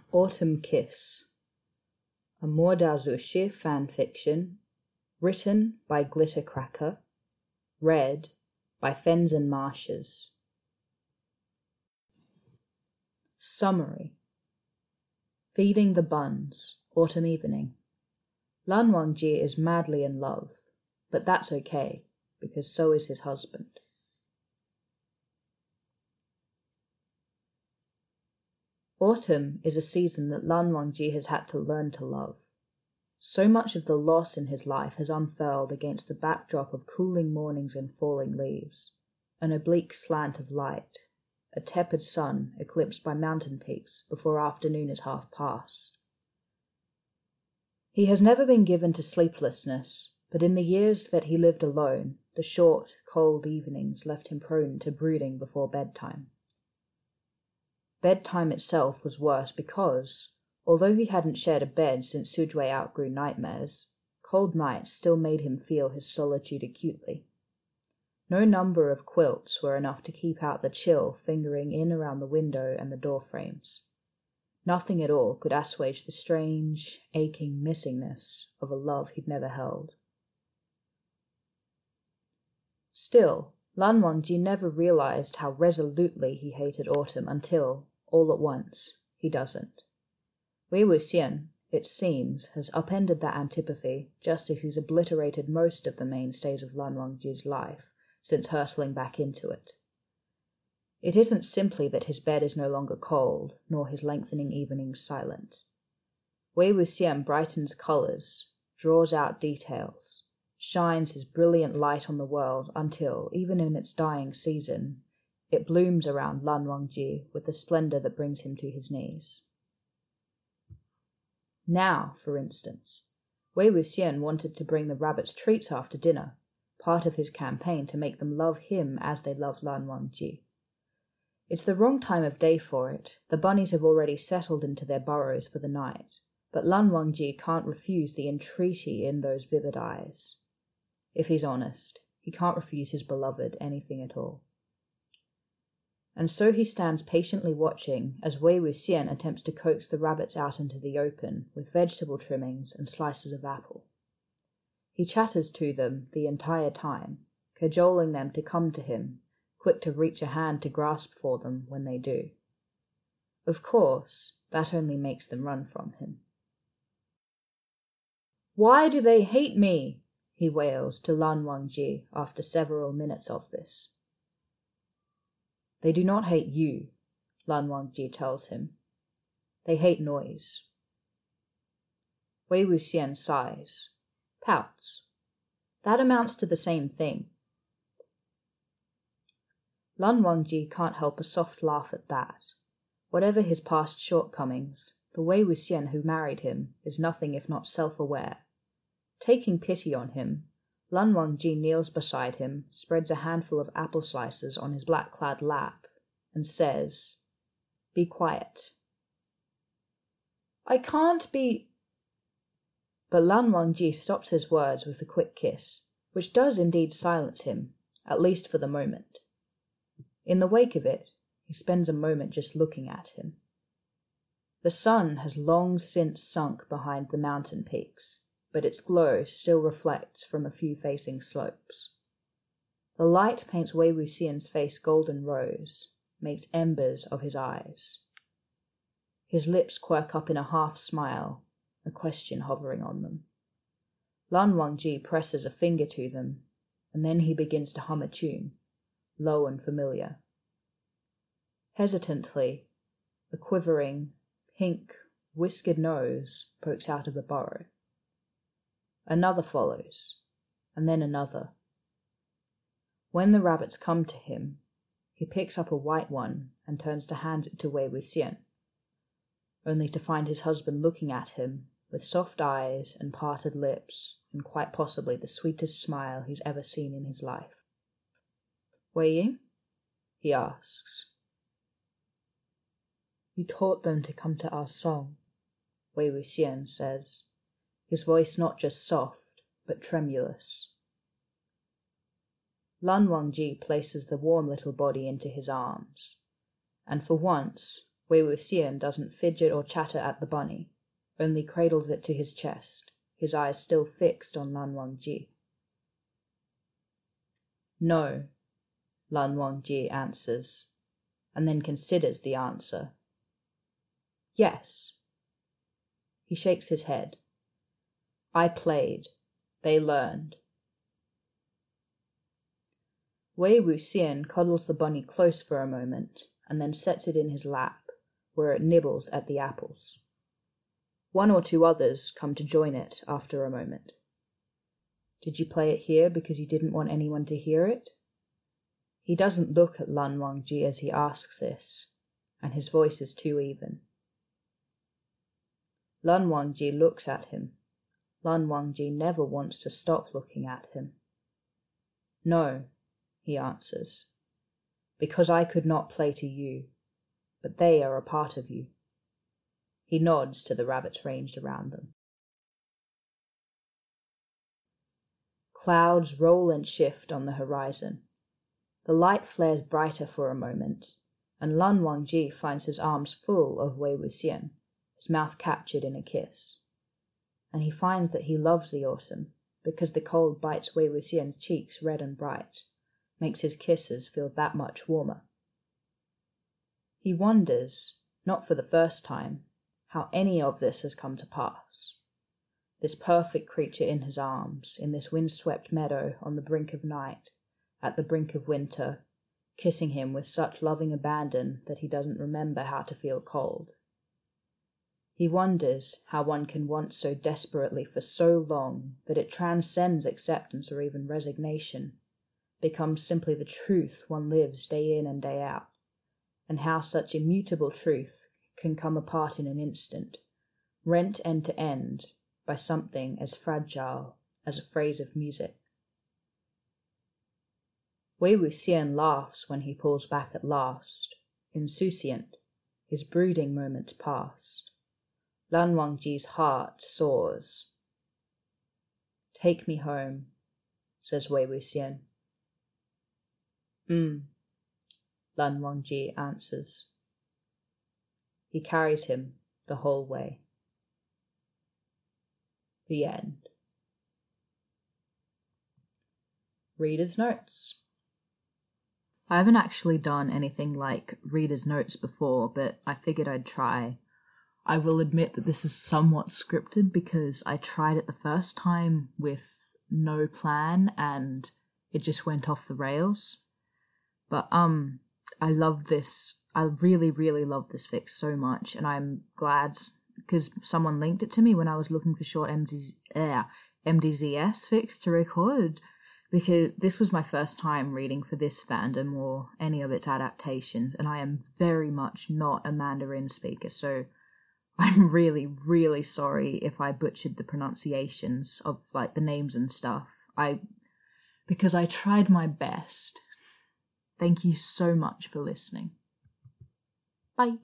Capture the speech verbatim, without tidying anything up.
Autumn Kiss, a Mordazushi fanfiction, written by Glittercracker, read by Fenzen Marshes. Summary. Feeding the buns, autumn evening. Lan Wangji is madly in love, but that's okay, because so is his husband. Autumn is a season that Lan Wangji has had to learn to love. So much of the loss in his life has unfurled against the backdrop of cooling mornings and falling leaves, an oblique slant of light, a tepid sun eclipsed by mountain peaks before afternoon is half past. He has never been given to sleeplessness, but in the years that he lived alone, the short, cold evenings left him prone to brooding before bedtime. Bedtime itself was worse because, although he hadn't shared a bed since Sujue outgrew nightmares, cold nights still made him feel his solitude acutely. No number of quilts were enough to keep out the chill fingering in around the window and the door frames. Nothing at all could assuage the strange, aching missingness of a love he'd never held. Still, Lan Wangji never realized how resolutely he hated autumn until, all at once, he doesn't. Wei Wuxian, it seems, has upended that antipathy just as he's obliterated most of the mainstays of Lan Wangji's life since hurtling back into it. It isn't simply that his bed is no longer cold, nor his lengthening evenings silent. Wei Wuxian brightens colours, draws out details, shines his brilliant light on the world until, even in its dying season, it blooms around Lan Wangji with a splendour that brings him to his knees. Now, for instance, Wei Wuxian wanted to bring the rabbits treats after dinner, part of his campaign to make them love him as they love Lan Wangji. It's the wrong time of day for it. The bunnies have already settled into their burrows for the night, but Lan Wangji can't refuse the entreaty in those vivid eyes. If he's honest, he can't refuse his beloved anything at all. And so he stands patiently watching as Wei Wuxian attempts to coax the rabbits out into the open with vegetable trimmings and slices of apple. He chatters to them the entire time, cajoling them to come to him, quick to reach a hand to grasp for them when they do. Of course, that only makes them run from him. "Why do they hate me?" he wails to Lan Wangji after several minutes of this. "They do not hate you," Lan Wangji tells him. "They hate noise." Wei Wuxian sighs, pouts. That amounts to the same thing. Lan Wangji can't help a soft laugh at that. Whatever his past shortcomings, the Wei Wuxian who married him is nothing if not self-aware. Taking pity on him, Lan Wangji kneels beside him, spreads a handful of apple slices on his black-clad lap, and says, "Be quiet." "I can't be—" But Lan Wangji stops his words with a quick kiss, which does indeed silence him, at least for the moment. In the wake of it, he spends a moment just looking at him. The sun has long since sunk behind the mountain peaks, but its glow still reflects from a few facing slopes. The light paints Wei Wuxian's face golden rose, makes embers of his eyes. His lips quirk up in a half-smile, a question hovering on them. Lan Wangji presses a finger to them, and then he begins to hum a tune, low and familiar. Hesitantly, a quivering, pink, whiskered nose pokes out of the burrow. Another follows, and then another. When the rabbits come to him, he picks up a white one and turns to hand it to Wei Wuxian, only to find his husband looking at him with soft eyes and parted lips and quite possibly the sweetest smile he's ever seen in his life. "Wei Ying?" he asks. "You taught them to come to our song," Wei Wuxian says, his voice not just soft, but tremulous. Lan Wangji places the warm little body into his arms, and for once, Wei Wuxian doesn't fidget or chatter at the bunny, only cradles it to his chest, his eyes still fixed on Lan Wangji. No, Lan Wangji answers, and then considers the answer. Yes. He shakes his head. I played. They learned. Wei Wuxian cuddles the bunny close for a moment and then sets it in his lap, where it nibbles at the apples. One or two others come to join it after a moment. Did you play it here because you didn't want anyone to hear it? He doesn't look at Lan Wangji as he asks this, and his voice is too even. Lan Wangji looks at him. Lan Wangji never wants to stop looking at him. No, he answers, because I could not play to you, but they are a part of you. He nods to the rabbits ranged around them. Clouds roll and shift on the horizon. The light flares brighter for a moment, and Lan Wangji finds his arms full of Wei Wuxian, his mouth captured in a kiss. And he finds that he loves the autumn, because the cold bites Wei Wuxian's cheeks red and bright, makes his kisses feel that much warmer. He wonders, not for the first time, how any of this has come to pass. This perfect creature in his arms, in this windswept meadow on the brink of night, at the brink of winter, kissing him with such loving abandon that he doesn't remember how to feel cold. He wonders how one can want so desperately for so long that it transcends acceptance or even resignation, becomes simply the truth one lives day in and day out, and how such immutable truth can come apart in an instant, rent end to end by something as fragile as a phrase of music. Wei Wuxian laughs when he pulls back at last, insouciant, his brooding moment past. Lan Wangji's heart soars. Take me home, says Wei Wuxian. Mm, Lan Wangji answers. He carries him the whole way. The end. Reader's notes. I haven't actually done anything like reader's notes before, but I figured I'd try. I will admit that this is somewhat scripted because I tried it the first time with no plan and it just went off the rails. But um, I love this. I really, really love this fic so much, and I'm glad because someone linked it to me when I was looking for short M D Z, uh, M D Z S fics to record, because this was my first time reading for this fandom or any of its adaptations, and I am very much not a Mandarin speaker, so I'm really, really sorry if I butchered the pronunciations of like the names and stuff. I because I tried my best. Thank you so much for listening. Bye.